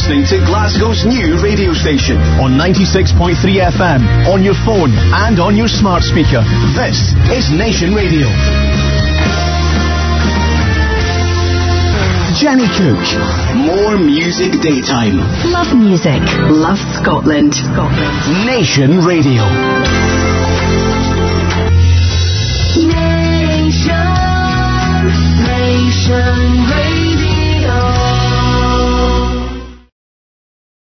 listening to Glasgow's new radio station on 96.3 FM, on your phone and on your smart speaker. This is Nation Radio. Jenny Cook. More music daytime. Love music. Love Scotland. Nation Radio.